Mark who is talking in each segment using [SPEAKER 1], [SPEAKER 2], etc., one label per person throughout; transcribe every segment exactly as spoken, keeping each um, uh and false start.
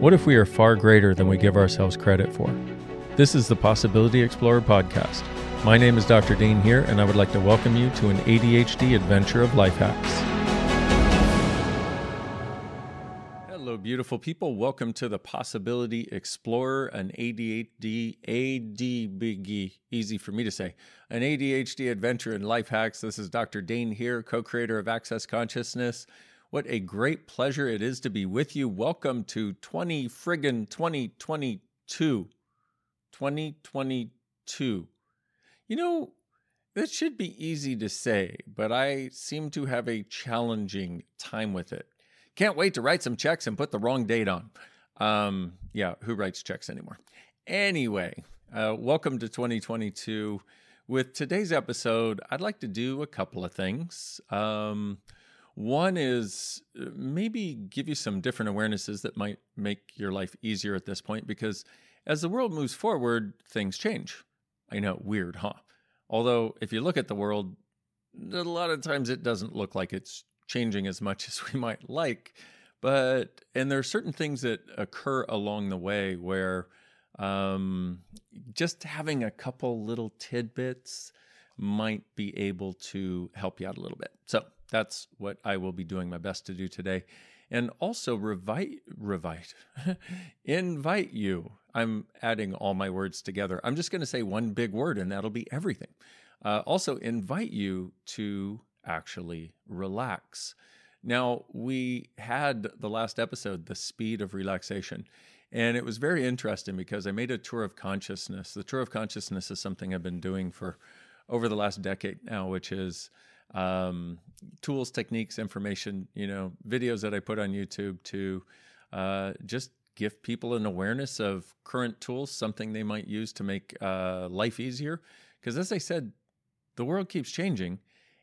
[SPEAKER 1] What if we are far greater than we give ourselves credit for? This is the Possibility Explorer podcast. My name is Doctor Dean here, and I would like to welcome you to an A D H D adventure of life hacks. Hello, beautiful people. Welcome to the Possibility Explorer, an A D H D, A D biggie, easy for me to say, an A D H D adventure in life hacks. This is Doctor Dean here, co-creator of Access Consciousness. What a great pleasure it is to be with you. Welcome to twenty friggin' twenty twenty-two. twenty twenty-two. You know, that should be easy to say, but I seem to have a challenging time with it. Can't wait to write some checks and put the wrong date on. Um, yeah, who writes checks anymore? Anyway, uh, welcome to twenty twenty-two. With today's episode, I'd like to do a couple of things. Um, one is maybe give you some different awarenesses that might make your life easier at this point, because as the world moves forward, things change. I know, weird, huh? Although, if you look at the world, a lot of times it doesn't look like it's changing as much as we might like. But, and there are certain things that occur along the way where um, just having a couple little tidbits might be able to help you out a little bit. So that's what I will be doing my best to do today. And also revite, revite, invite you. I'm adding all my words together. I'm just going to say one big word and that'll be everything. Uh, also invite you to actually relax. Now, we had the last episode, The Speed of Relaxation, and it was very interesting because I made a tour of consciousness. The tour of consciousness is something I've been doing for over the last decade now, which is um, tools, techniques, information, you know, videos that I put on YouTube to uh, just give people an awareness of current tools, something they might use to make uh, life easier. Because as I said, the world keeps changing,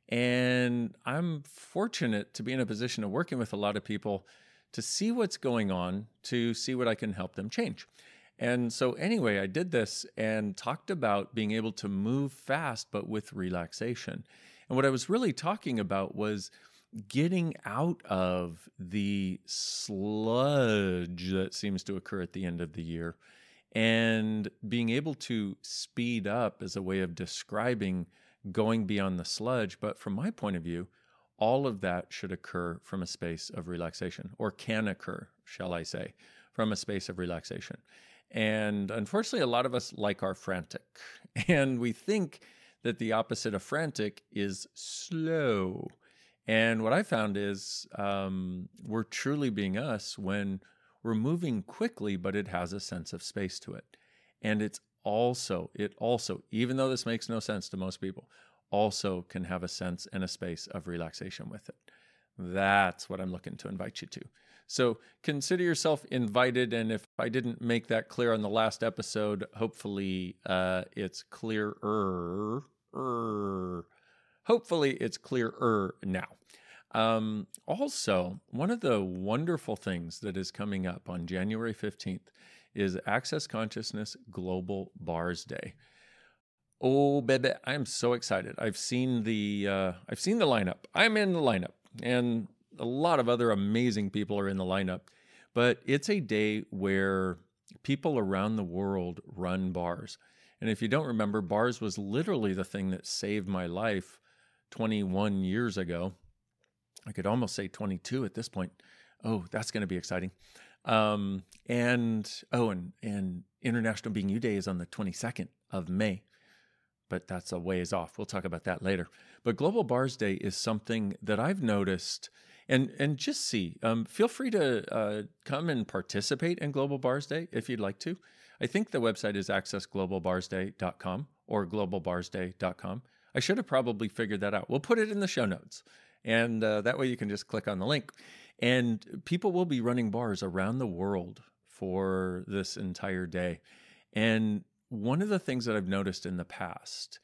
[SPEAKER 1] and I'm fortunate to be in a position of working with a lot of people to see what's going on, to see what I can help them change. And so anyway, I did this and talked about being able to move fast, but with relaxation. And what I was really talking about was getting out of the sludge that seems to occur at the end of the year and being able to speed up as a way of describing going beyond the sludge. But from my point of view, all of that should occur from a space of relaxation, or can occur, shall I say, from a space of relaxation. And unfortunately, a lot of us like our frantic, and we think that the opposite of frantic is slow. And what I found is um, we're truly being us when we're moving quickly, but it has a sense of space to it. And it's also, it also, even though this makes no sense to most people, also can have a sense and a space of relaxation with it. That's what I'm looking to invite you to. So consider yourself invited. And if I didn't make that clear on the last episode, hopefully uh, it's clearer. Er, hopefully it's clearer now. Um, also, one of the wonderful things that is coming up on January fifteenth is Access Consciousness Global Bars Day. Oh, baby, I'm so excited. I've seen the uh, I've seen the lineup. I'm in the lineup, and a lot of other amazing people are in the lineup. But it's a day where people around the world run bars. And if you don't remember, bars was literally the thing that saved my life twenty-one years ago. I could almost say twenty-two at this point. Oh, that's going to be exciting. Um, and, oh, and, and International Being You Day is on the twenty-second of May. But that's a ways off. We'll talk about that later. But Global Bars Day is something that I've noticed, and and just see. Um, feel free to uh, come and participate in Global Bars Day if you'd like to. I think the website is access global bars day dot com or global bars day dot com. I should have probably figured that out. We'll put it in the show notes, and uh, that way you can just click on the link. And people will be running bars around the world for this entire day. And one of the things that I've noticed in the past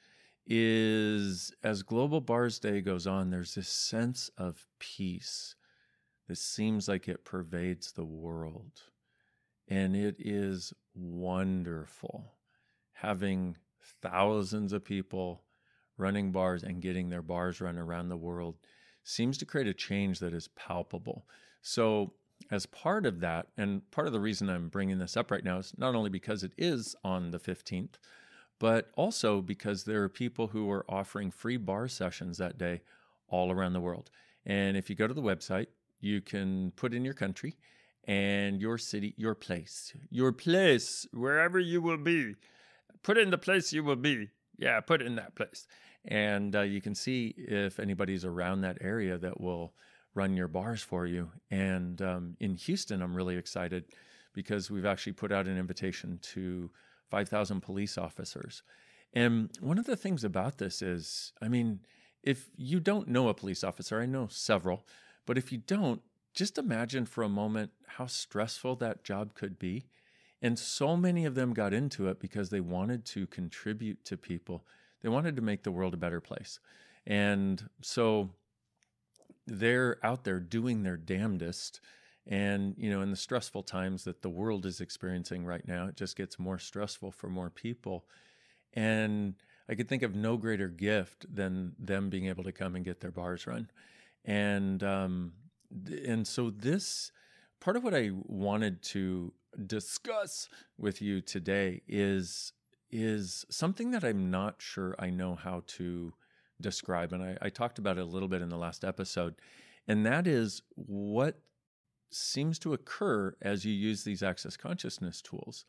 [SPEAKER 1] is as Global Bars Day goes on, there's this sense of peace that seems like it pervades the world. And it is wonderful having thousands of people running bars and getting their bars run around the world seems to create a change that is palpable. So as part of that, and part of the reason I'm bringing this up right now is not only because it is on the fifteenth, but also because there are people who are offering free bar sessions that day all around the world. And if you go to the website, you can put in your country and your city, your place, your place, wherever you will be. Put in the place you will be. Yeah, put it in that place. And uh, you can see if anybody's around that area that will run your bars for you. And um, in Houston, I'm really excited because we've actually put out an invitation to five thousand police officers. And one of the things about this is, I mean, if you don't know a police officer, I know several, but if you don't, just imagine for a moment how stressful that job could be. And so many of them got into it because they wanted to contribute to people. They wanted to make the world a better place. And so they're out there doing their damnedest. And, you know, in the stressful times that the world is experiencing right now, it just gets more stressful for more people. And I could think of no greater gift than them being able to come and get their bars run. And, um, and so this, part of what I wanted to discuss with you today is, is something that I'm not sure I know how to describe. And I, I talked about it a little bit in the last episode. And that is what seems to occur as you use these access consciousness tools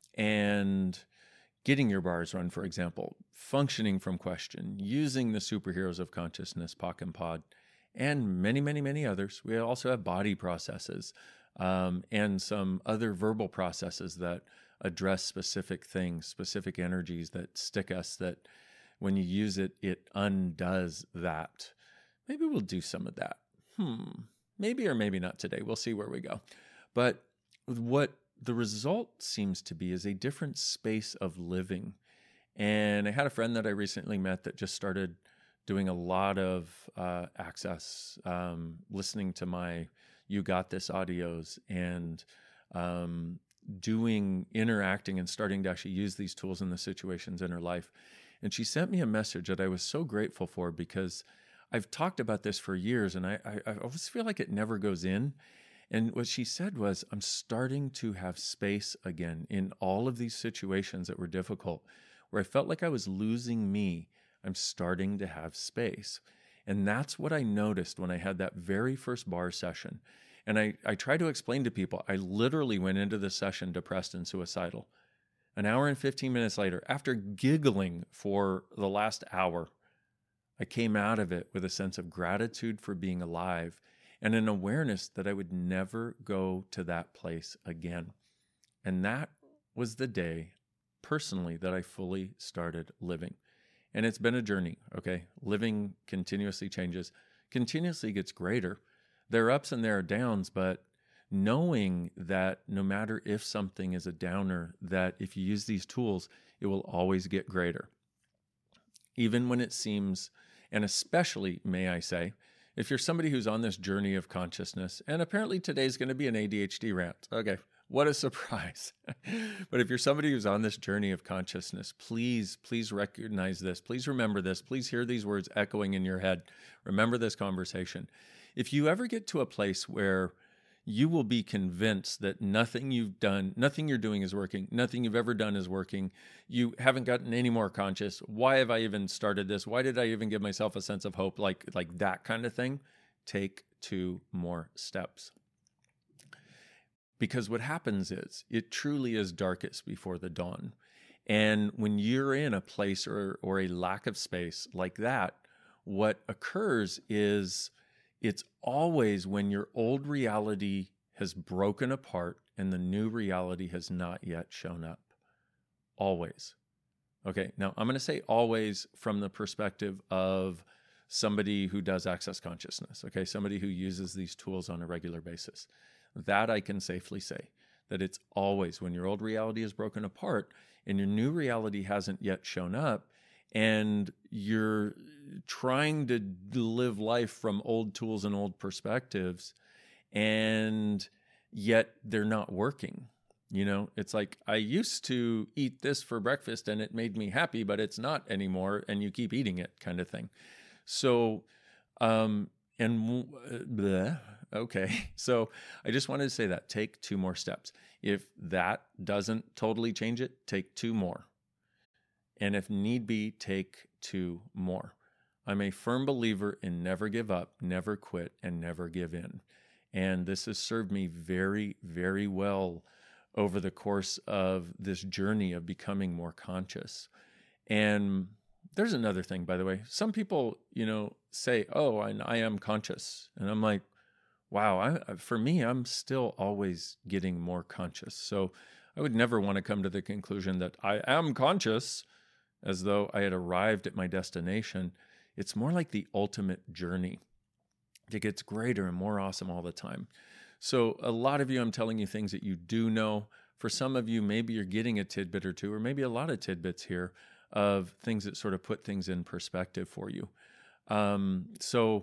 [SPEAKER 1] and getting your bars run, for example, functioning from question, using the superheroes of consciousness, P O C and Pod, and many, many, many others. We also have body processes um, and some other verbal processes that address specific things, specific energies that stick us, that when you use it, it undoes that. Maybe we'll do some of that. Hmm. Maybe or maybe not today. We'll see where we go. But what the result seems to be is a different space of living. And I had a friend that I recently met that just started doing a lot of uh, access, um, listening to my You Got This audios and um, doing, interacting and starting to actually use these tools in the situations in her life. And she sent me a message that I was so grateful for because I've talked about this for years and I, I, I always feel like it never goes in. And what she said was, I'm starting to have space again in all of these situations that were difficult, where I felt like I was losing me. I'm starting to have space. And that's what I noticed when I had that very first bar session. And I, I try to explain to people, I literally went into the session depressed and suicidal. An hour and fifteen minutes later, after giggling for the last hour, I came out of it with a sense of gratitude for being alive and an awareness that I would never go to that place again. And that was the day, personally, that I fully started living. And it's been a journey, okay? Living continuously changes, continuously gets greater. There are ups and there are downs, but knowing that no matter if something is a downer, that if you use these tools, it will always get greater. Even when it seems, and especially, may I say, if you're somebody who's on this journey of consciousness, and apparently today's going to be an A D H D rant. Okay, what a surprise. But if you're somebody who's on this journey of consciousness, please, please recognize this. Please remember this. Please hear these words echoing in your head. Remember this conversation. If you ever get to a place where you will be convinced that nothing you've done, nothing you're doing is working, nothing you've ever done is working, you haven't gotten any more conscious, why have I even started this? Why did I even give myself a sense of hope? Like, like that kind of thing, take two more steps. Because what happens is, it truly is darkest before the dawn. And when you're in a place or, or a lack of space like that, what occurs is it's always when your old reality has broken apart and the new reality has not yet shown up. Always. Okay, now I'm going to say always from the perspective of somebody who does access consciousness, okay, somebody who uses these tools on a regular basis. That I can safely say, that it's always when your old reality is broken apart and your new reality hasn't yet shown up, and you're trying to live life from old tools and old perspectives, and yet they're not working. You know, it's like, I used to eat this for breakfast and it made me happy, but it's not anymore, and you keep eating it, kind of thing. So, um, and bleh, Okay. So I just wanted to say that take two more steps. If that doesn't totally change it, take two more. And if need be, take two more. I'm a firm believer in never give up, never quit, and never give in. And this has served me very, very well over the course of this journey of becoming more conscious. And there's another thing, by the way. Some people, you know, say, oh, I, I am conscious. And I'm like, wow, I, for me, I'm still always getting more conscious. So I would never want to come to the conclusion that I am conscious as though I had arrived at my destination. It's more like the ultimate journey. It gets greater and more awesome all the time. So a lot of you, I'm telling you things that you do know. For some of you, maybe you're getting a tidbit or two, or maybe a lot of tidbits here of things that sort of put things in perspective for you. Um, so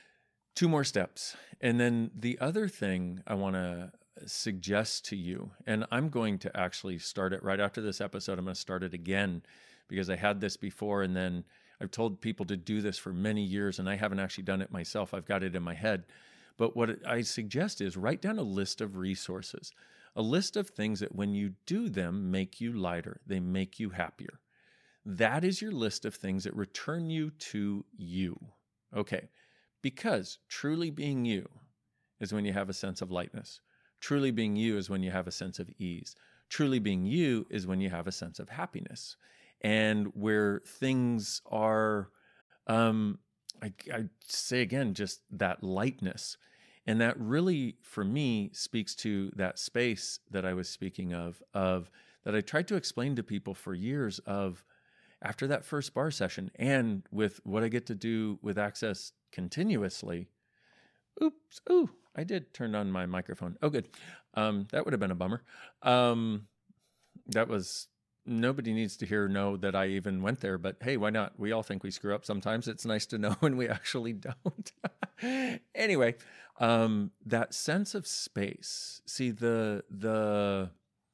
[SPEAKER 1] two more steps. And then the other thing I want to suggest to you, and I'm going to actually start it right after this episode. I'm going to start it again because I had this before, and then I've told people to do this for many years, and I haven't actually done it myself. I've got it in my head. But what I suggest is write down a list of resources, a list of things that when you do them make you lighter, they make you happier. That is your list of things that return you to you. Okay, because truly being you is when you have a sense of lightness. Truly being you is when you have a sense of ease. Truly being you is when you have a sense of happiness. And where things are, um, I, I say again, just that lightness. And that really, for me, speaks to that space that I was speaking of, of that I tried to explain to people for years of after that first bar session and with what I get to do with Access continuously. Oops. Ooh, I did turn on my microphone. Oh, good. Um, that would have been a bummer. Um, that was, nobody needs to hear know that I even went there, but hey, why not? We all think we screw up sometimes. It's nice to know when we actually don't. Anyway, um, that sense of space. See, the, the,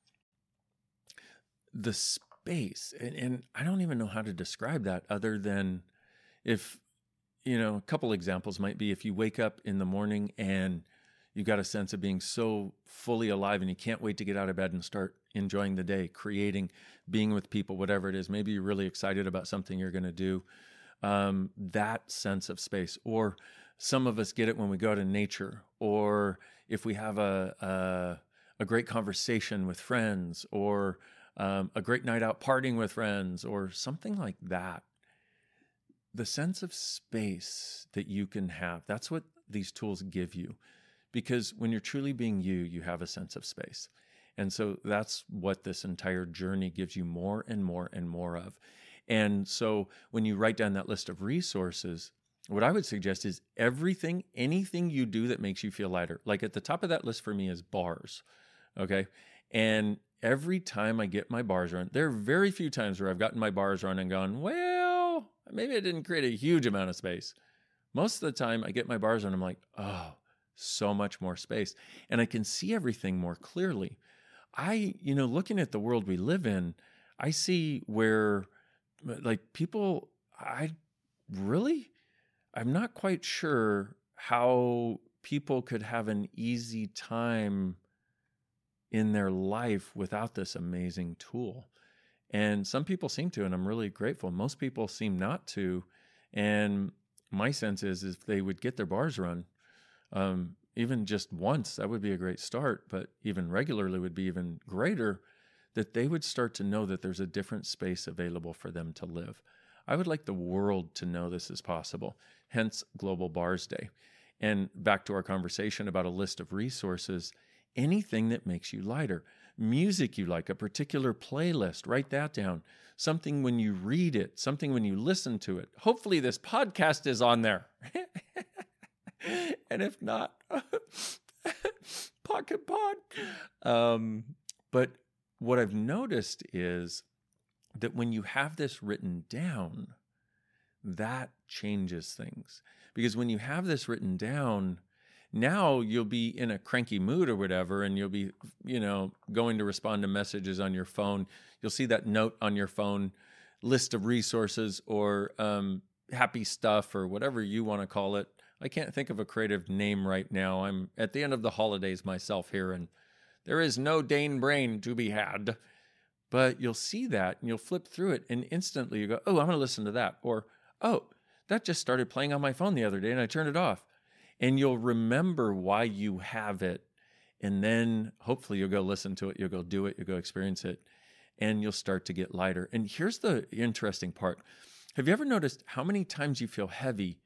[SPEAKER 1] the space, and, and I don't even know how to describe that other than if, you know, a couple examples might be if you wake up in the morning and you've got a sense of being so fully alive and you can't wait to get out of bed and start enjoying the day, creating, being with people, whatever it is. Maybe you're really excited about something you're going to do. Um, that sense of space. Or some of us get it when we go out in nature, or if we have a, a, a great conversation with friends, or um, a great night out partying with friends, or something like that. The sense of space that you can have, that's what these tools give you. Because when you're truly being you, you have a sense of space. And so that's what this entire journey gives you more and more and more of. And so when you write down that list of resources, what I would suggest is everything, anything you do that makes you feel lighter. Like at the top of that list for me is bars, okay? And every time I get my bars run, there are very few times where I've gotten my bars run and gone, well, maybe I didn't create a huge amount of space. Most of the time I get my bars run, I'm like, oh, so much more space. And I can see everything more clearly. I, you know, looking at the world we live in, I see where like people, I really, I'm not quite sure how people could have an easy time in their life without this amazing tool. And some people seem to, and I'm really grateful. Most people seem not to. And my sense is if they would get their bars run, um, even just once, that would be a great start, but even regularly would be even greater, that they would start to know that there's a different space available for them to live. I would like the world to know this is possible, hence Global Bars Day. And back to our conversation about a list of resources, anything that makes you lighter. Music you like, a particular playlist, write that down. Something when you read it, something when you listen to it. Hopefully this podcast is on there. And if not, Pocket Pod. Um, but what I've noticed is that when you have this written down, that changes things. Because when you have this written down, now you'll be in a cranky mood or whatever, and you'll be, you know, going to respond to messages on your phone. You'll see that note on your phone, list of resources or um, happy stuff or whatever you want to call it I can't think of a creative name right now. I'm at the end of the holidays myself here, and there is no Dane Brain to be had. But you'll see that and you'll flip through it and instantly you go, oh, I'm going to listen to that. Or, oh, that just started playing on my phone the other day and I turned it off. And you'll remember why you have it. And then hopefully you'll go listen to it. You'll go do it. You'll go experience it. And you'll start to get lighter. And here's the interesting part. Have you ever noticed how many times you feel heavy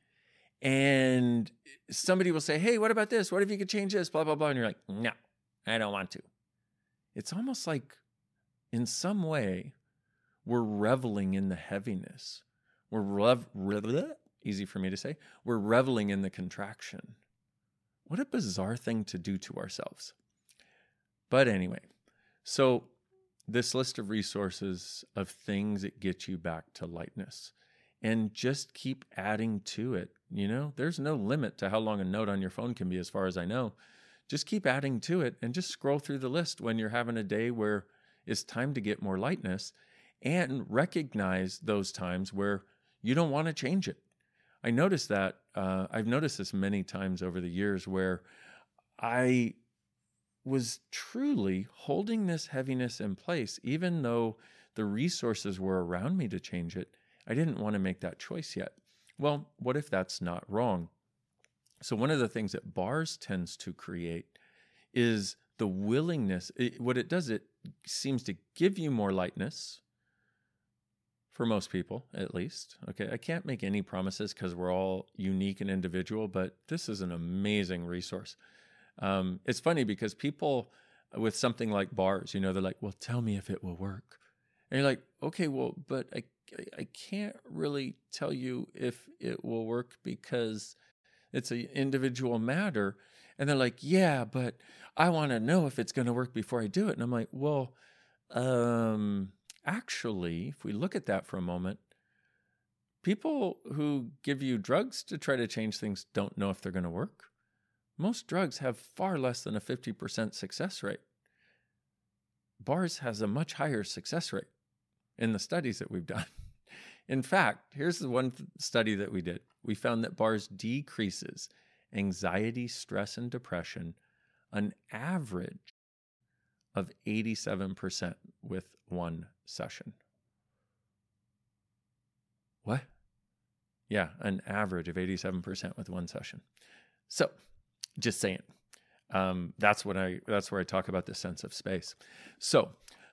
[SPEAKER 1] and somebody will say, hey, what about this? What if you could change this? Blah, blah, blah. And you're like, no, I don't want to. It's almost like in some way, we're reveling in the heaviness. We're rev- rev- easy for me to say. We're reveling in the contraction. What a bizarre thing to do to ourselves. But anyway, so this list of resources of things that get you back to lightness, and just keep adding to it. You know, there's no limit to how long a note on your phone can be, as far as I know. Just keep adding to it and just scroll through the list when you're having a day where it's time to get more lightness, and recognize those times where you don't want to change it. I noticed that, uh, I've noticed this many times over the years where I was truly holding this heaviness in place, even though the resources were around me to change it. I didn't want to make that choice yet. Well, what if that's not wrong? So one of the things that bars tends to create is the willingness. It, what it does, it seems to give you more lightness, for most people, at least. Okay, I can't make any promises because we're all unique and individual, but this is an amazing resource. Um, it's funny because people with something like bars, you know, they're like, well, tell me if it will work. And you're like, okay, well, but I, I can't really tell you if it will work because it's an individual matter. And they're like, yeah, but I want to know if it's going to work before I do it. And I'm like, well, um, actually, if we look at that for a moment, people who give you drugs to try to change things don't know if they're going to work. Most drugs have far less than a fifty percent success rate. Bars has a much higher success rate in the studies that we've done. In fact, here's the one study that we did. We found that bars decreases anxiety, stress, and depression an average of eighty-seven percent with one session. What? Yeah, an average of eighty-seven percent with one session. So, just saying. Um, that's what I. That's where I talk about the sense of space. So,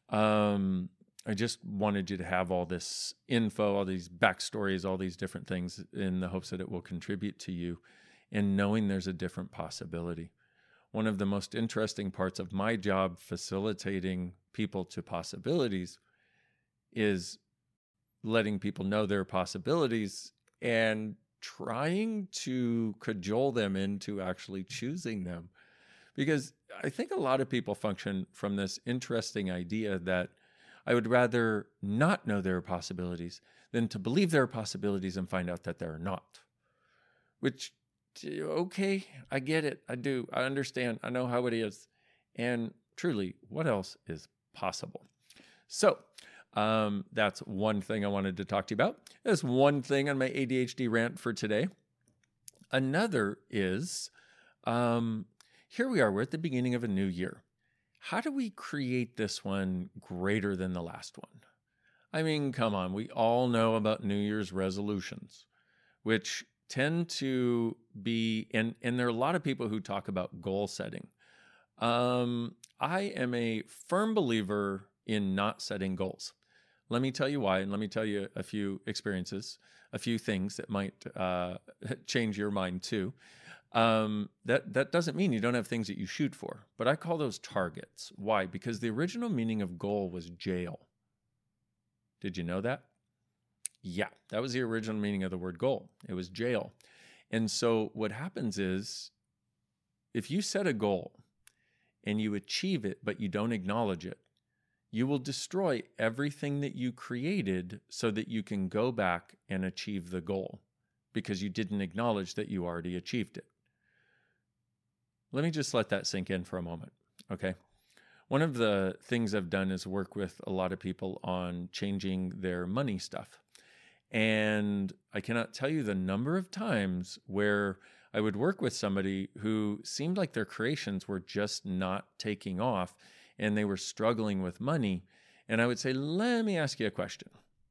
[SPEAKER 1] um, I just wanted you to have all this info, all these backstories, all these different things in the hopes that it will contribute to you and knowing there's a different possibility. One of the most interesting parts of my job facilitating people to possibilities is letting people know their possibilities and trying to cajole them into actually choosing them. Because I think a lot of people function from this interesting idea that I would rather not know there are possibilities than to believe there are possibilities and find out that there are not. Which, okay, I get it. I do. I understand. I know how it is. And truly, what else is possible? So um, that's one thing I wanted to talk to you about. That's one thing on my A D H D rant for today. Another is, um, here we are. We're at the beginning of a new year. How do we create this one greater than the last one? I mean, come on. We all know about New Year's resolutions, which tend to be, and, and there are a lot of people who talk about goal setting. Um, I am a firm believer in not setting goals. Let me tell you why, and let me tell you a few experiences, a few things that might uh, change your mind too. Um, that, that doesn't mean you don't have things that you shoot for, but I call those targets. Why? Because the original meaning of goal was jail. Did you know that? Yeah, that was the original meaning of the word goal. It was jail. And so what happens is if you set a goal and you achieve it, but you don't acknowledge it, you will destroy everything that you created so that you can go back and achieve the goal because you didn't acknowledge that you already achieved it. Let me just let that sink in for a moment, okay? One of the things I've done is work with a lot of people on changing their money stuff. And I cannot tell you the number of times where I would work with somebody who seemed like their creations were just not taking off and they were struggling with money. And I would say, let me ask you a question.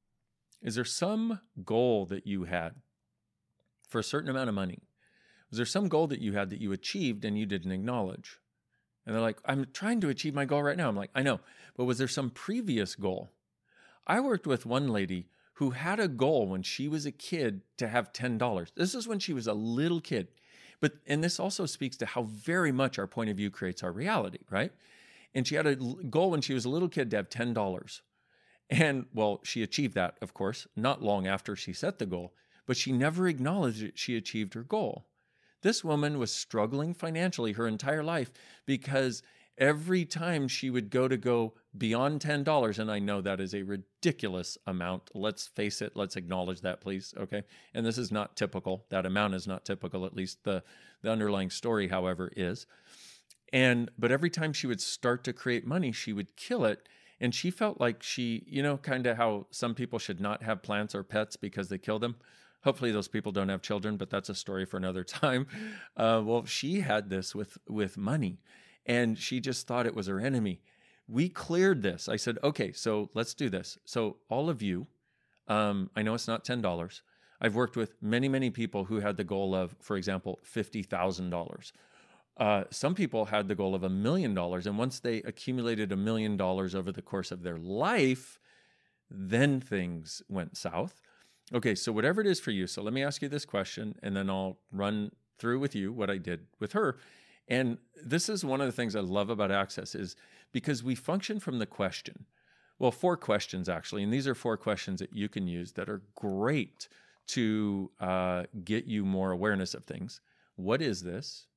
[SPEAKER 1] Is there some goal that you had for a certain amount of money? Was there some goal that you had that you achieved and you didn't acknowledge? And they're like, I'm trying to achieve my goal right now. I'm like, I know, but was there some previous goal? I worked with one lady who had a goal when she was a kid to have ten dollars. This is when she was a little kid. But, and this also speaks to how very much our point of view creates our reality, right? And she had a goal when she was a little kid to have ten dollars. And well, she achieved that, of course, not long after she set the goal, but she never acknowledged that she achieved her goal. This woman was struggling financially her entire life because every time she would go to go beyond ten dollars, and I know that is a ridiculous amount. Let's face it. Let's acknowledge that, please. Okay. And this is not typical. That amount is not typical. At least the, the underlying story, however, is. And, but every time she would start to create money, she would kill it. And she felt like she, you know, kind of how some people should not have plants or pets because they kill them. Hopefully those people don't have children, but that's a story for another time. Uh, well, she had this with, with money, and she just thought it was her enemy. We cleared this. I said, okay, so let's do this. So all of you, um, I know it's not ten dollars. I've worked with many, many people who had the goal of, for example, fifty thousand dollars. Uh, some people had the goal of a million dollars. And once they accumulated a million dollars over the course of their life, then things went south. Okay, so whatever it is for you. So let me ask you this question, and then I'll run through with you what I did with her. And this is one of the things I love about Access is because we function from the question. Well, four questions actually, and these are four questions that you can use that are great to uh, get you more awareness of things. What is this?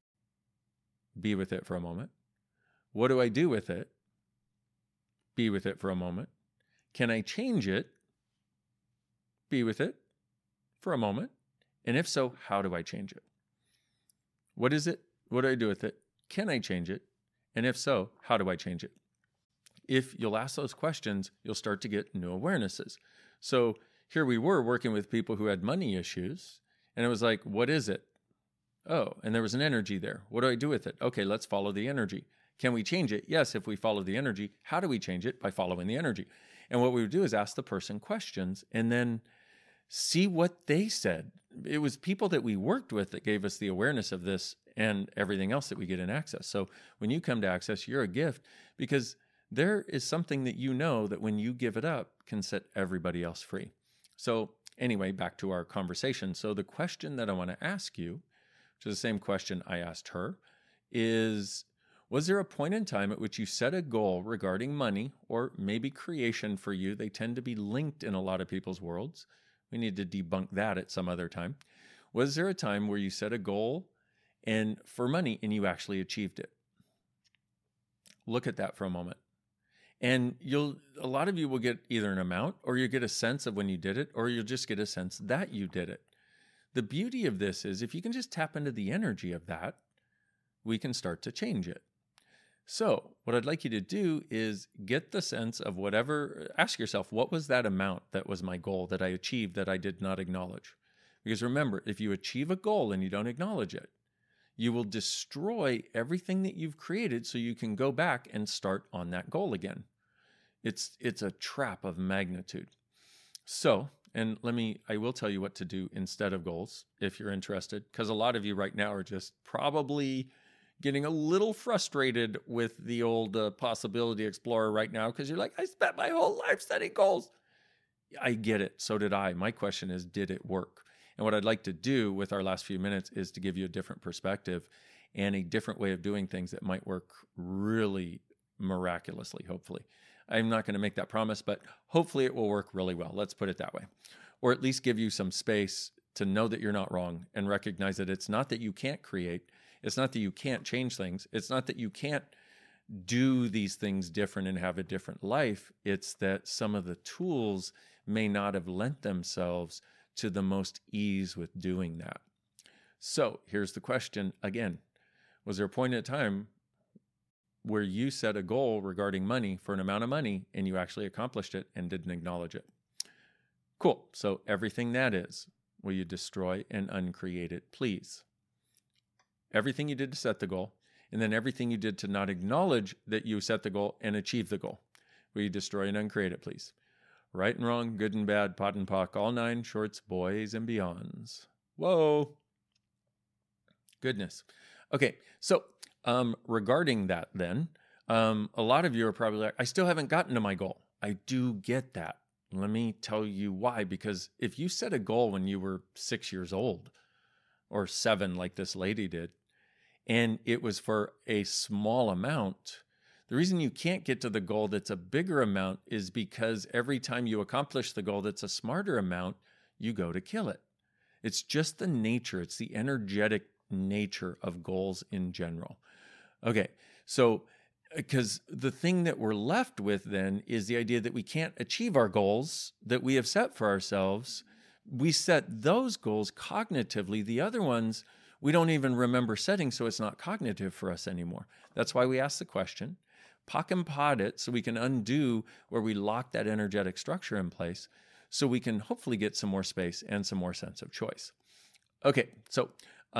[SPEAKER 1] Be with it for a moment. What do I do with it? Be with it for a moment. Can I change it? Be with it for a moment. And if so, how do I change it? What is it? What do I do with it? Can I change it? And if so, how do I change it? If you'll ask those questions, you'll start to get new awarenesses. So here we were working with people who had money issues, and it was like, what is it? Oh, and there was an energy there. What do I do with it? Okay, let's follow the energy. Can we change it? Yes, if we follow the energy. How do we change it? By following the energy. And what we would do is ask the person questions and then see what they said. It was people that we worked with that gave us the awareness of this and everything else that we get in Access. So when you come to Access, you're a gift because there is something that you know that when you give it up can set everybody else free. So anyway, back to our conversation. So the question that I want to ask you, which is the same question I asked her, is, was there a point in time at which you set a goal regarding money or maybe creation for you? They tend to be linked in a lot of people's worlds. We need to debunk that at some other time. Was there a time where you set a goal and for money and you actually achieved it? Look at that for a moment. And you'll, a lot of you will get either an amount or you get a sense of when you did it, or you'll just get a sense that you did it. The beauty of this is if you can just tap into the energy of that, we can start to change it. So what I'd like you to do is get the sense of whatever, ask yourself, what was that amount that was my goal that I achieved that I did not acknowledge? Because remember, if you achieve a goal and you don't acknowledge it, you will destroy everything that you've created so you can go back and start on that goal again. It's, it's a trap of magnitude. So, and let me, I will tell you what to do instead of goals if you're interested, because a lot of you right now are just probably getting a little frustrated with the old uh, Possibility Explorer right now because you're like, I spent my whole life setting goals. I get it. So did I. My question is, did it work? And what I'd like to do with our last few minutes is to give you a different perspective and a different way of doing things that might work really miraculously, hopefully. I'm not going to make that promise, but hopefully it will work really well. Let's put it that way. Or at least give you some space to know that you're not wrong and recognize that it's not that you can't create. It's not that you can't change things. It's not that you can't do these things different and have a different life. It's that some of the tools may not have lent themselves to the most ease with doing that. So here's the question again. Was there a point in time where you set a goal regarding money for an amount of money and you actually accomplished it and didn't acknowledge it? Cool. So everything that is, will you destroy and uncreate it, please? everything you did to set the goal, and then everything you did to not acknowledge that you set the goal and achieve the goal. Will you destroy and uncreate it, please? Right and wrong, good and bad, pot and pock, all nine shorts, boys and beyonds. Whoa. Goodness. Okay, so um, regarding that then, um, a lot of you are probably like, I still haven't gotten to my goal. I do get that. Let me tell you why. Because if you set a goal when you were six years old or seven, like this lady did, and it was for a small amount, the reason you can't get to the goal that's a bigger amount is because every time you accomplish the goal that's a smarter amount, you go to kill it. It's just the nature. It's the energetic nature of goals in general. Okay, so because the thing that we're left with then is the idea that we can't achieve our goals that we have set for ourselves. We set those goals cognitively. The other ones, we don't even remember setting, so it's not cognitive for us anymore. That's why we ask the question, pock and pot it so we can undo where we lock that energetic structure in place so we can hopefully get some more space and some more sense of choice. Okay, so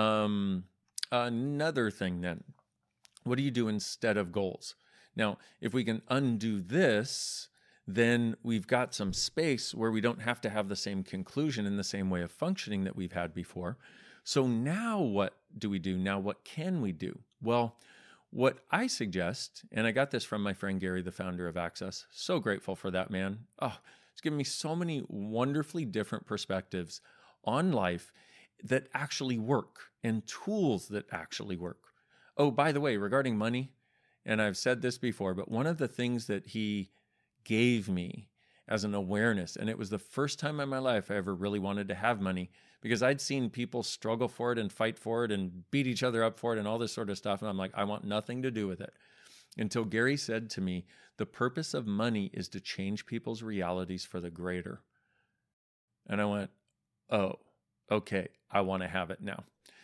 [SPEAKER 1] um, another thing then. What do you do instead of goals? Now, if we can undo this, then we've got some space where we don't have to have the same conclusion and the same way of functioning that we've had before. So now what do we do? Now, what can we do? Well, what I suggest, and I got this from my friend Gary, the founder of Access. So grateful for that, man. Oh, it's given me so many wonderfully different perspectives on life that actually work and tools that actually work. Oh, by the way, regarding money, and I've said this before, but one of the things that he gave me as an awareness, and it was the first time in my life I ever really wanted to have money, because I'd seen people struggle for it and fight for it and beat each other up for it and all this sort of stuff. And I'm like, I want nothing to do with it. Until Gary said to me, the purpose of money is to change people's realities for the greater. And I went, oh, okay, I want to have it now.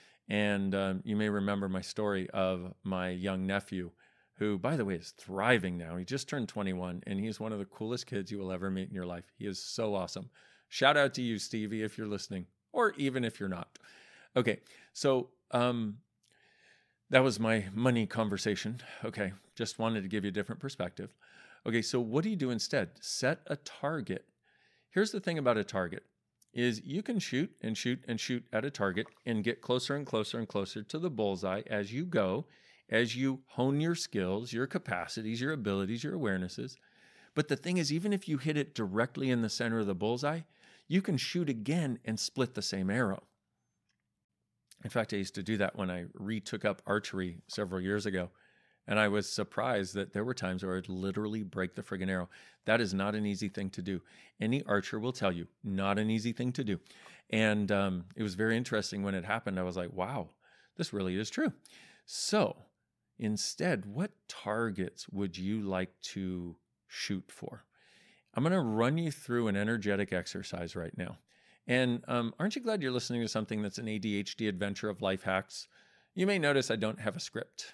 [SPEAKER 1] And um, you may remember my story of my young nephew, who, by the way, is thriving now. He just turned twenty-one, and he's one of the coolest kids you will ever meet in your life. He is so awesome. Shout out to you, Stevie, if you're listening, or even if you're not. Okay, so um, that was my money conversation. Okay, just wanted to give you a different perspective. Okay, so what do you do instead? Set a target. Here's the thing about a target. Is you can shoot and shoot and shoot at a target and get closer and closer and closer to the bullseye as you go, as you hone your skills, your capacities, your abilities, your awarenesses. But the thing is, even if you hit it directly in the center of the bullseye, you can shoot again and split the same arrow. In fact, I used to do that when I retook up archery several years ago. And I was surprised that there were times where I'd literally break the friggin' arrow. That is not an easy thing to do. Any archer will tell you, not an easy thing to do. And um, it was very interesting when it happened. I was like, wow, this really is true. So instead, what targets would you like to shoot for? I'm going to run you through an energetic exercise right now. And um, aren't you glad you're listening to something that's an A D H D adventure of life hacks? You may notice I don't have a script.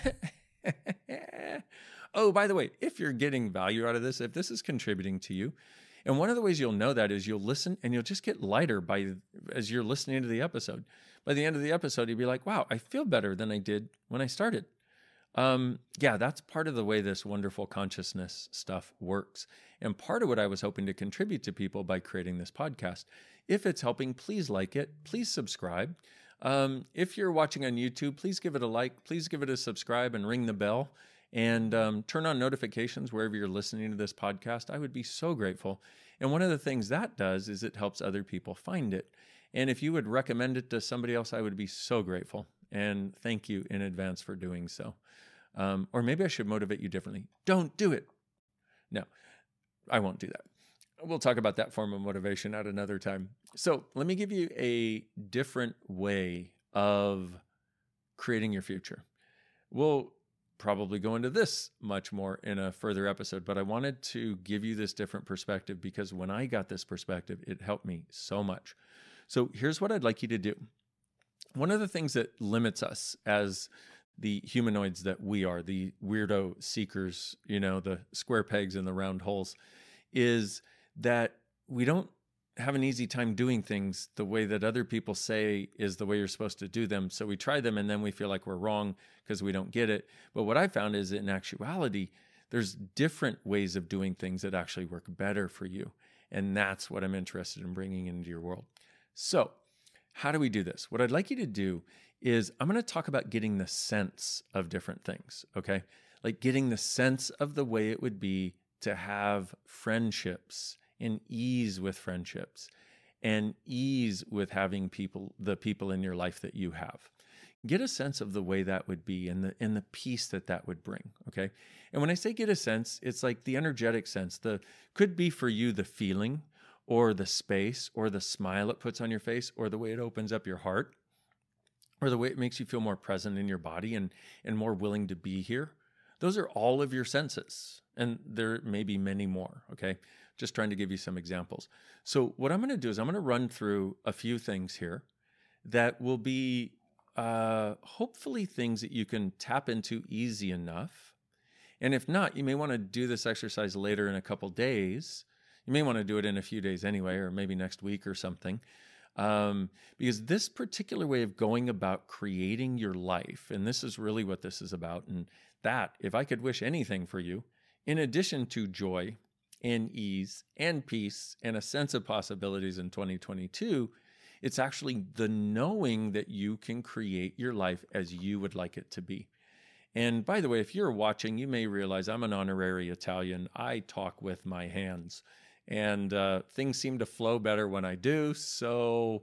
[SPEAKER 1] Oh, by the way, if you're getting value out of this, if this is contributing to you, and one of the ways you'll know that is you'll listen and you'll just get lighter by as you're listening to the episode. By the end of the episode, you'll be like, wow, I feel better than I did when I started. Um, yeah, that's part of the way this wonderful consciousness stuff works. And part of what I was hoping to contribute to people by creating this podcast. If it's helping, please like it. Please subscribe. Um, if you're watching on YouTube, please give it a like, please give it a subscribe and ring the bell and um, turn on notifications wherever you're listening to this podcast. I would be so grateful. And one of the things that does is it helps other people find it. And if you would recommend it to somebody else, I would be so grateful. And thank you in advance for doing so. Um, or maybe I should motivate you differently. Don't do it. No, I won't do that. We'll talk about that form of motivation at another time. So let me give you a different way of creating your future. We'll probably go into this much more in a further episode, but I wanted to give you this different perspective because when I got this perspective, it helped me so much. So here's what I'd like you to do. One of the things that limits us as the humanoids that we are, the weirdo seekers, you know, the square pegs in the round holes, is that we don't have an easy time doing things the way that other people say is the way you're supposed to do them. So we try them and then we feel like we're wrong because we don't get it. But what I found is in actuality, there's different ways of doing things that actually work better for you. And that's what I'm interested in bringing into your world. So how do we do this? What I'd like you to do is I'm going to talk about getting the sense of different things, okay? Like getting the sense of the way it would be to have friendships and ease with friendships and ease with having people, the people in your life that you have. Get a sense of the way that would be and the and the peace that that would bring, okay? And when I say get a sense, it's like the energetic sense. The could be for you the feeling or the space or the smile it puts on your face or the way it opens up your heart or the way it makes you feel more present in your body and, and more willing to be here. Those are all of your senses, and there may be many more, okay? Just trying to give you some examples. So what I'm going to do is I'm going to run through a few things here that will be uh, hopefully things that you can tap into easy enough. And if not, you may want to do this exercise later in a couple days. You may want to do it in a few days anyway, or maybe next week or something. Um, because this particular way of going about creating your life, and this is really what this is about, and that, if I could wish anything for you, in addition to joy and ease and peace and a sense of possibilities in twenty twenty-two, it's actually the knowing that you can create your life as you would like it to be. And by the way, if you're watching, you may realize I'm an honorary Italian. I talk with my hands. And uh, things seem to flow better when I do. So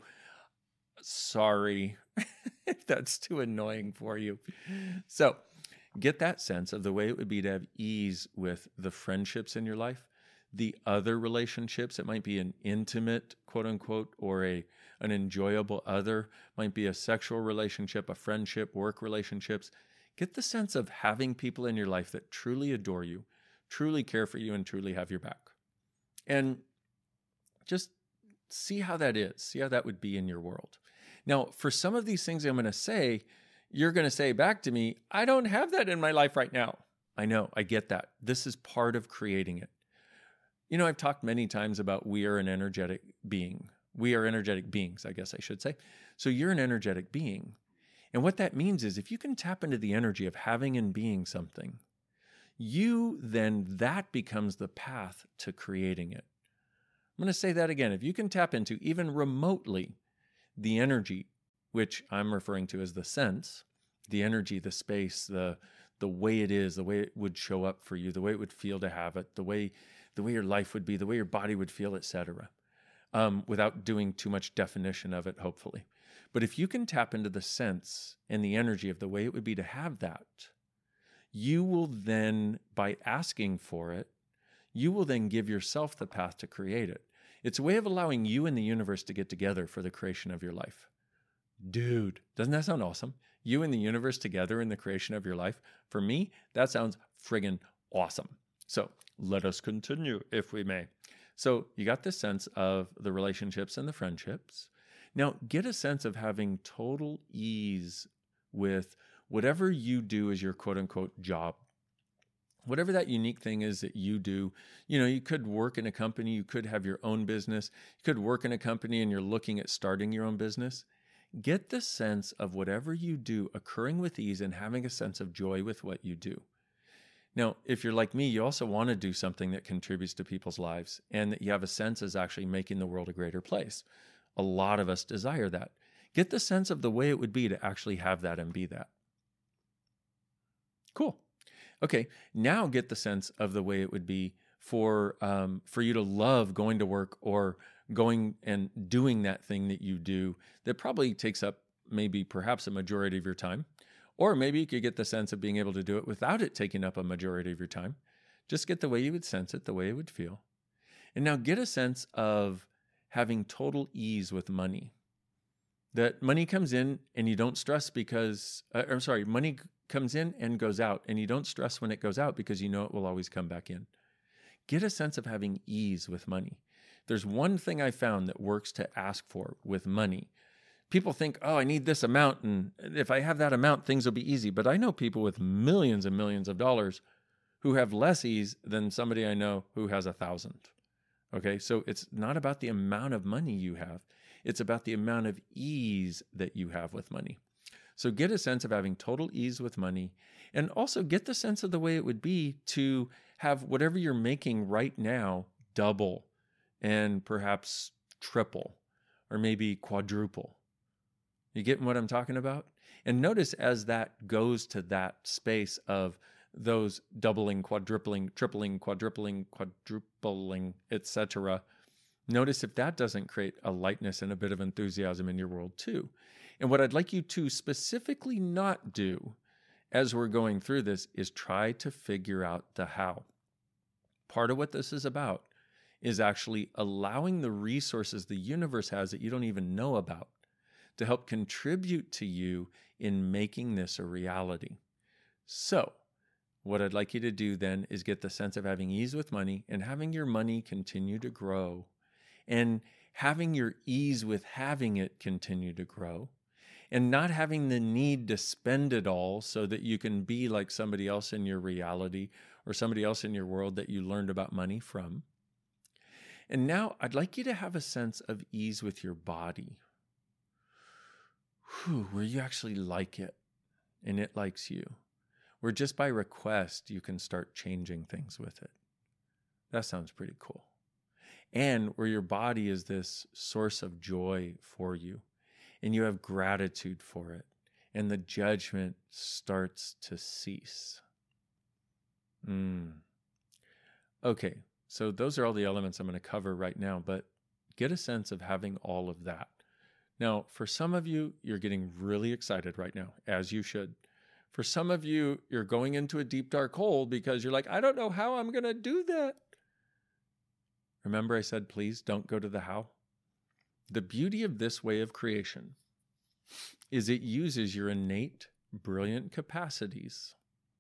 [SPEAKER 1] sorry if that's too annoying for you. So get that sense of the way it would be to have ease with the friendships in your life, the other relationships. It might be an intimate, quote unquote, or a an enjoyable other, might be a sexual relationship, a friendship, work relationships. Get the sense of having people in your life that truly adore you, truly care for you, and truly have your back. And just see how that is. See how that would be in your world. Now, for some of these things I'm going to say, you're going to say back to me, I don't have that in my life right now. I know, I get that. This is part of creating it. You know, I've talked many times about we are an energetic being. We are energetic beings, I guess I should say. So you're an energetic being. And what that means is if you can tap into the energy of having and being something, you then, that becomes the path to creating it. I'm going to say that again. If you can tap into even remotely the energy, which I'm referring to as the sense, the energy, the space, the the way it is, the way it would show up for you, the way it would feel to have it, the way the way your life would be, the way your body would feel, et cetera, um, without doing too much definition of it, hopefully. But if you can tap into the sense and the energy of the way it would be to have that, you will then, by asking for it, you will then give yourself the path to create it. It's a way of allowing you and the universe to get together for the creation of your life. Dude, doesn't that sound awesome? You and the universe together in the creation of your life. For me, that sounds friggin' awesome. So let us continue, if we may. So you got this sense of the relationships and the friendships. Now get a sense of having total ease with whatever you do as your quote unquote job. Whatever that unique thing is that you do. You know, you could work in a company, you could have your own business, you could work in a company and you're looking at starting your own business. Get the sense of whatever you do occurring with ease and having a sense of joy with what you do. Now, if you're like me, you also want to do something that contributes to people's lives and that you have a sense is actually making the world a greater place. A lot of us desire that. Get the sense of the way it would be to actually have that and be that. Cool. Okay, now get the sense of the way it would be for um, for you to love going to work or going and doing that thing that you do that probably takes up maybe perhaps a majority of your time. Or maybe you could get the sense of being able to do it without it taking up a majority of your time. Just get the way you would sense it, the way it would feel. And now get a sense of having total ease with money. That money comes in and you don't stress because, uh, I'm sorry, money comes in and goes out and you don't stress when it goes out because you know it will always come back in. Get a sense of having ease with money. There's one thing I found that works to ask for with money. People think, oh, I need this amount, and if I have that amount, things will be easy. But I know people with millions and millions of dollars who have less ease than somebody I know who has a thousand. Okay, so it's not about the amount of money you have, it's about the amount of ease that you have with money. So get a sense of having total ease with money, and also get the sense of the way it would be to have whatever you're making right now double and perhaps triple or maybe quadruple. You getting what I'm talking about? And notice as that goes to that space of those doubling, quadrupling, tripling, quadrupling, quadrupling, et cetera. Notice if that doesn't create a lightness and a bit of enthusiasm in your world too. And what I'd like you to specifically not do as we're going through this is try to figure out the how. Part of what this is about is actually allowing the resources the universe has that you don't even know about to help contribute to you in making this a reality. So, what I'd like you to do then is get the sense of having ease with money and having your money continue to grow and having your ease with having it continue to grow and not having the need to spend it all so that you can be like somebody else in your reality or somebody else in your world that you learned about money from. And now I'd like you to have a sense of ease with your body, Whew, where you actually like it and it likes you, where just by request you can start changing things with it. That sounds pretty cool. And where your body is this source of joy for you, and you have gratitude for it, and the judgment starts to cease. Mm. Okay, so those are all the elements I'm going to cover right now, but get a sense of having all of that. Now, for some of you, you're getting really excited right now, as you should. For some of you, you're going into a deep, dark hole because you're like, I don't know how I'm going to do that. Remember I said, please don't go to the how? The beauty of this way of creation is it uses your innate, brilliant capacities,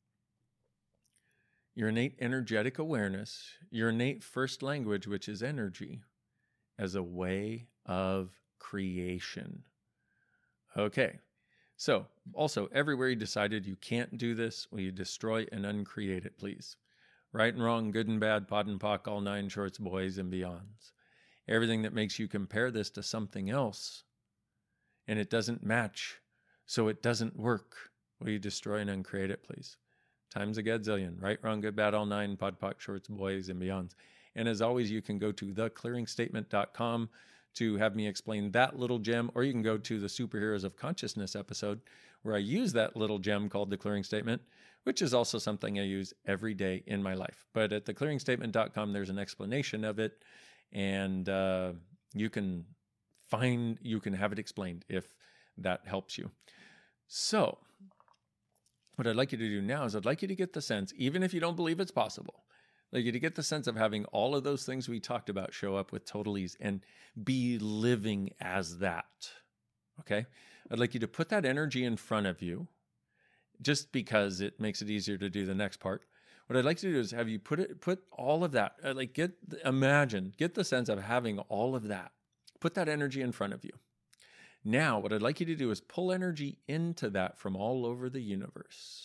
[SPEAKER 1] your innate energetic awareness, your innate first language, which is energy, as a way of creation. Okay. So, also, everywhere you decided you can't do this, will you destroy and uncreate it, please? Right and wrong, good and bad, pod and pock, all nine shorts, boys and beyonds. Everything that makes you compare this to something else, and it doesn't match, so it doesn't work, will you destroy and uncreate it, please? Times a gadzillion. Right, wrong, good, bad, all nine, pod, pock, shorts, boys and beyonds. And as always, you can go to the clearing statement dot com to have me explain that little gem, or you can go to the Superheroes of Consciousness episode where I use that little gem called the Clearing Statement, which is also something I use every day in my life. But at the clearing statement dot com, there's an explanation of it, and uh, you can find, you can have it explained if that helps you. So what I'd like you to do now is I'd like you to get the sense, even if you don't believe it's possible, I'd like you to get the sense of having all of those things we talked about show up with total ease and be living as that. Okay? I'd like you to put that energy in front of you just because it makes it easier to do the next part. What I'd like to do is have you put it, put all of that, uh, like get, imagine, get the sense of having all of that. Put that energy in front of you. Now, what I'd like you to do is pull energy into that from all over the universe.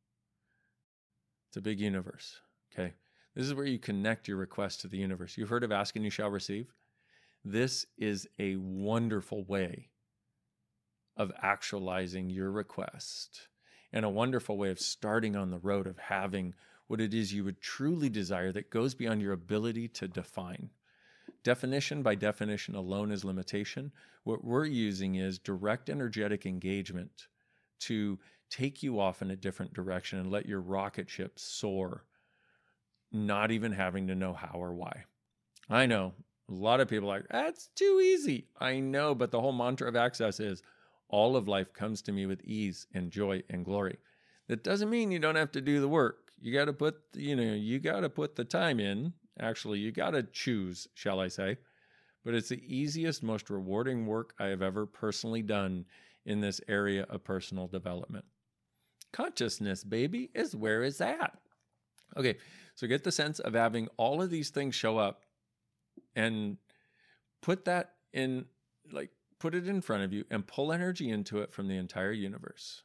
[SPEAKER 1] It's a big universe, okay? This is where you connect your request to the universe. You've heard of ask and you shall receive. This is a wonderful way of actualizing your request and a wonderful way of starting on the road of having what it is you would truly desire that goes beyond your ability to define. Definition by definition alone is limitation. What we're using is direct energetic engagement to take you off in a different direction and let your rocket ship soar, not even having to know how or why. I know a lot of people are like, that's too easy. I know, but the whole mantra of access is all of life comes to me with ease and joy and glory. That doesn't mean you don't have to do the work. You got to put, you know, you got to put the time in. Actually, you got to choose, shall I say. But it's the easiest, most rewarding work I have ever personally done in this area of personal development. Consciousness, baby, is where it's at. Okay, so get the sense of having all of these things show up and put that in, like, put it in front of you and pull energy into it from the entire universe.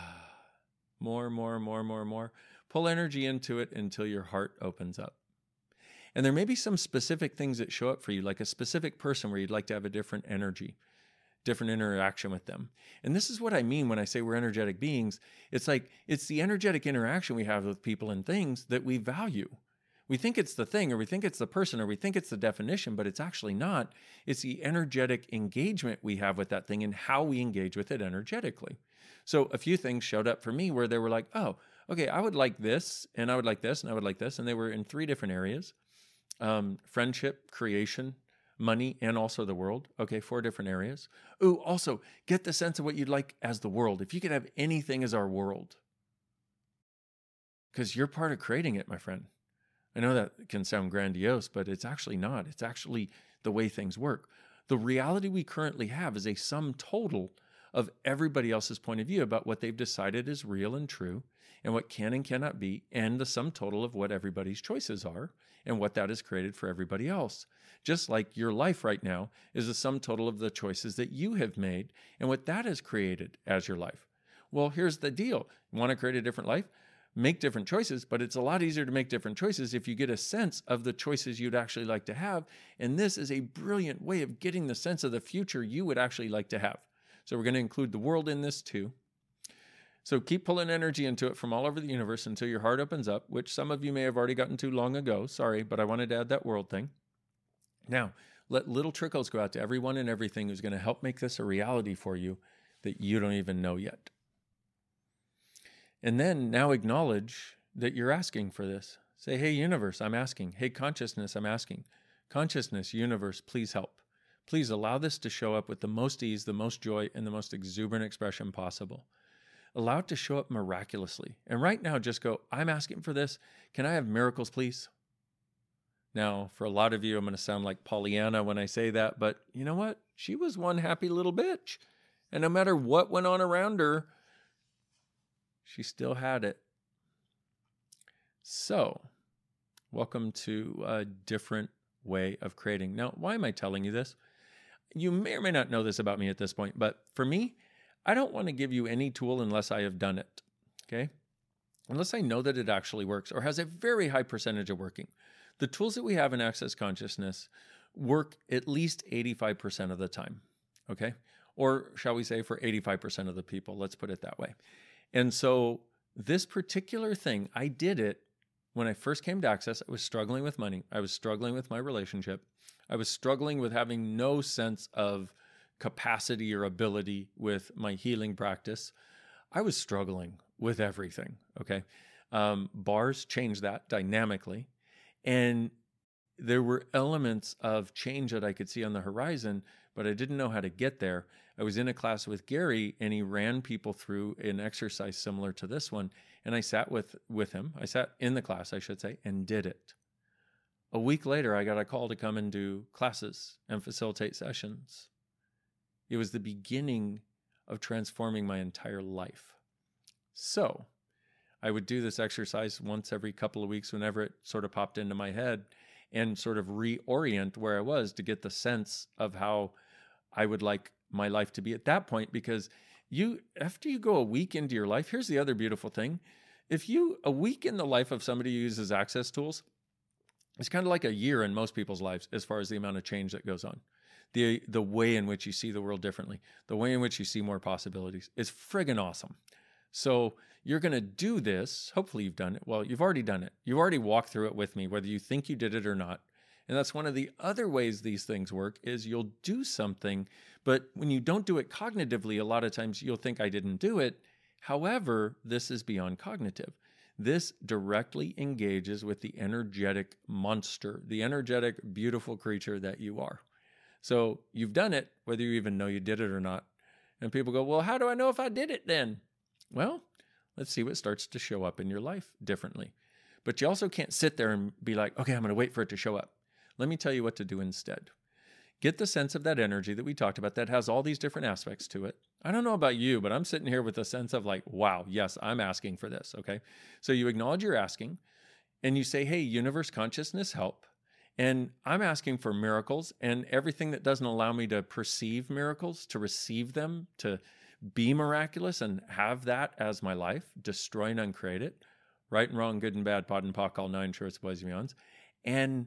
[SPEAKER 1] More, more, more, more, more. Pull energy into it until your heart opens up. And there may be some specific things that show up for you, like a specific person where you'd like to have a different energy, different interaction with them. And this is what I mean when I say we're energetic beings. It's like, it's the energetic interaction we have with people and things that we value. We think it's the thing, or we think it's the person, or we think it's the definition, but it's actually not. It's the energetic engagement we have with that thing and how we engage with it energetically. So a few things showed up for me where they were like, oh, okay, I would like this, and I would like this, and I would like this. And they were in three different areas: um, friendship, creation, money, and also the world. Okay, four different areas. Ooh, also get the sense of what you'd like as the world. If you could have anything as our world, because you're part of creating it, my friend. I know that can sound grandiose, but it's actually not. It's actually the way things work. The reality we currently have is a sum total of everybody else's point of view about what they've decided is real and true and what can and cannot be, and the sum total of what everybody's choices are and what that has created for everybody else. Just like your life right now is the sum total of the choices that you have made and what that has created as your life. Well, here's the deal. You want to create a different life? Make different choices, but it's a lot easier to make different choices if you get a sense of the choices you'd actually like to have. And this is a brilliant way of getting the sense of the future you would actually like to have. So we're going to include the world in this too. So keep pulling energy into it from all over the universe until your heart opens up, which some of you may have already gotten to long ago. Sorry, but I wanted to add that world thing. Now, let little trickles go out to everyone and everything who's going to help make this a reality for you that you don't even know yet. And then now acknowledge that you're asking for this. Say, hey, universe, I'm asking. Hey, consciousness, I'm asking. Consciousness, universe, please help. Please allow this to show up with the most ease, the most joy, and the most exuberant expression possible. Allow it to show up miraculously. And right now, just go, I'm asking for this. Can I have miracles, please? Now, for a lot of you, I'm going to sound like Pollyanna when I say that, but you know what? She was one happy little bitch. And no matter what went on around her, she still had it. So, welcome to a different way of creating. Now, why am I telling you this? You may or may not know this about me at this point, but for me, I don't want to give you any tool unless I have done it, okay? Unless I know that it actually works or has a very high percentage of working. The tools that we have in Access Consciousness work at least eighty-five percent of the time, okay? Or shall we say for eighty-five percent of the people, let's put it that way. And so this particular thing, I did it when I first came to Access. I was struggling with money. I was struggling with my relationship. I was struggling with having no sense of capacity or ability with my healing practice. I was struggling with everything, okay? Um, bars changed that dynamically. And there were elements of change that I could see on the horizon, but I didn't know how to get there. I was in a class with Gary, and he ran people through an exercise similar to this one. And I sat with, with him. I sat in the class, I should say, and did it. A week later, I got a call to come and do classes and facilitate sessions. It was the beginning of transforming my entire life. So I would do this exercise once every couple of weeks whenever it sort of popped into my head, and sort of reorient where I was to get the sense of how I would like my life to be at that point. Because you, after you go a week into your life, here's the other beautiful thing. If you, a week in the life of somebody who uses Access tools, it's kind of like a year in most people's lives as far as the amount of change that goes on. The, the way in which you see the world differently, the way in which you see more possibilities is friggin' awesome. So you're going to do this. Hopefully you've done it. Well, you've already done it. You've already walked through it with me, whether you think you did it or not. And that's one of the other ways these things work is you'll do something, but when you don't do it cognitively, a lot of times you'll think I didn't do it. However, this is beyond cognitive. This directly engages with the energetic monster, the energetic, beautiful creature that you are. So you've done it, whether you even know you did it or not. And people go, well, how do I know if I did it then? Well, let's see what starts to show up in your life differently. But you also can't sit there and be like, okay, I'm going to wait for it to show up. Let me tell you what to do instead. Get the sense of that energy that we talked about that has all these different aspects to it. I don't know about you, but I'm sitting here with a sense of like, wow, yes, I'm asking for this, okay? So you acknowledge you're asking, and you say, hey, universe, consciousness, help. And I'm asking for miracles and everything that doesn't allow me to perceive miracles, to receive them, to be miraculous and have that as my life, destroy and uncreate it, right and wrong, good and bad, pod and pock, all nine shorts, boys and beyonds. And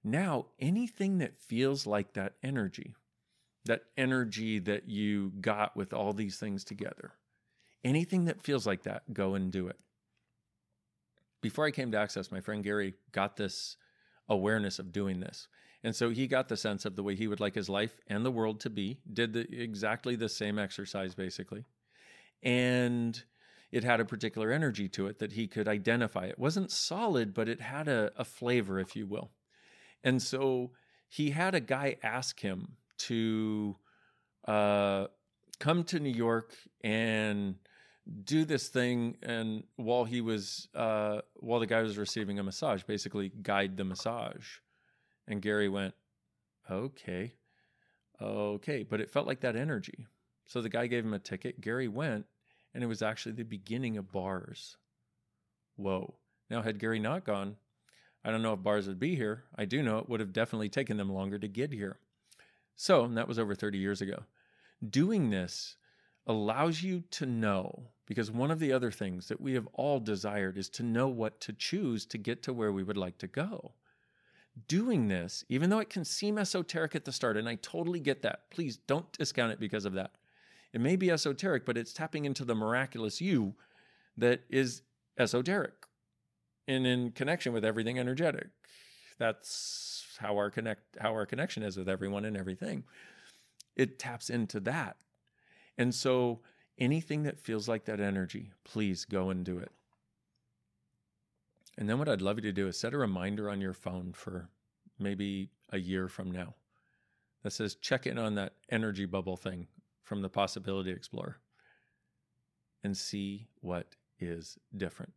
[SPEAKER 1] Now, anything that feels like that energy, that energy that you got with all these things together, anything that feels like that, go and do it. Before I came to Access, my friend Gary got this awareness of doing this. And so he got the sense of the way he would like his life and the world to be, did the, exactly the same exercise, basically. And it had a particular energy to it that he could identify. It wasn't solid, but it had a, a flavor, if you will. And so he had a guy ask him to uh, come to New York and do this thing, and while he was, uh, while the guy was receiving a massage, basically guide the massage. And Gary went, okay, okay. But it felt like that energy. So the guy gave him a ticket. Gary went, and it was actually the beginning of bars. Whoa. Now, had Gary not gone, I don't know if bars would be here. I do know it would have definitely taken them longer to get here. So, and that was over thirty years ago. Doing this allows you to know, because one of the other things that we have all desired is to know what to choose to get to where we would like to go. Doing this, even though it can seem esoteric at the start, and I totally get that. Please don't discount it because of that. It may be esoteric, but it's tapping into the miraculous you that is esoteric and in connection with everything energetic. That's how our connect, how our connection is with everyone and everything. It taps into that. And so anything that feels like that energy, please go and do it. And then what I'd love you to do is set a reminder on your phone for maybe a year from now that says, check in on that energy bubble thing from the Possibility Explorer and see what is different.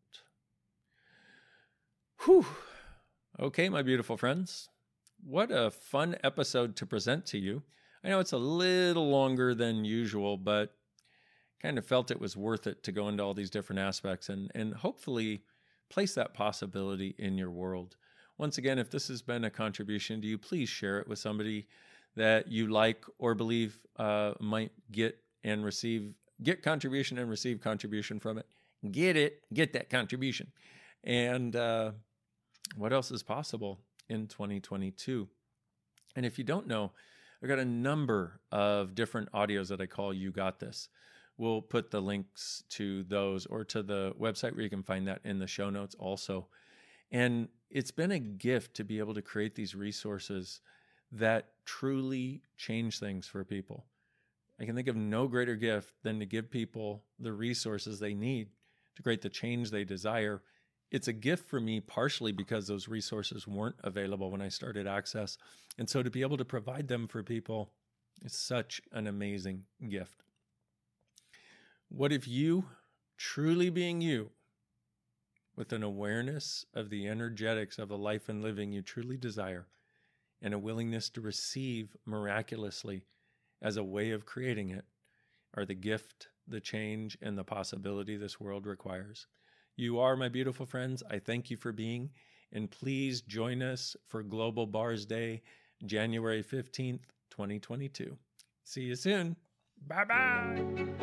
[SPEAKER 1] Whew. Okay, my beautiful friends. What a fun episode to present to you. I know it's a little longer than usual, but kind of felt it was worth it to go into all these different aspects and, and hopefully place that possibility in your world. Once again, if this has been a contribution to you, please share it with somebody that you like or believe uh, might get and receive, get contribution and receive contribution from it. Get it, get that contribution. And uh, what else is possible in twenty twenty-two? And if you don't know, I've got a number of different audios that I call You Got This. We'll put the links to those or to the website where you can find that in the show notes also. And it's been a gift to be able to create these resources that truly change things for people. I can think of no greater gift than to give people the resources they need to create the change they desire. It's a gift for me partially because those resources weren't available when I started Access. And so to be able to provide them for people is such an amazing gift. What if you, truly being you, with an awareness of the energetics of the life and living you truly desire, and a willingness to receive miraculously as a way of creating it, are the gift, the change, and the possibility this world requires. You are, my beautiful friends. I thank you for being, and please join us for Global Bars Day, January fifteenth, twenty twenty-two. See you soon. Bye-bye.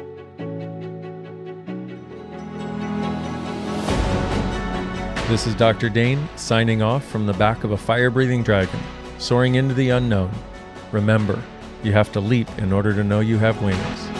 [SPEAKER 1] This is Doctor Dane signing off from the back of a fire-breathing dragon, soaring into the unknown. Remember, you have to leap in order to know you have wings.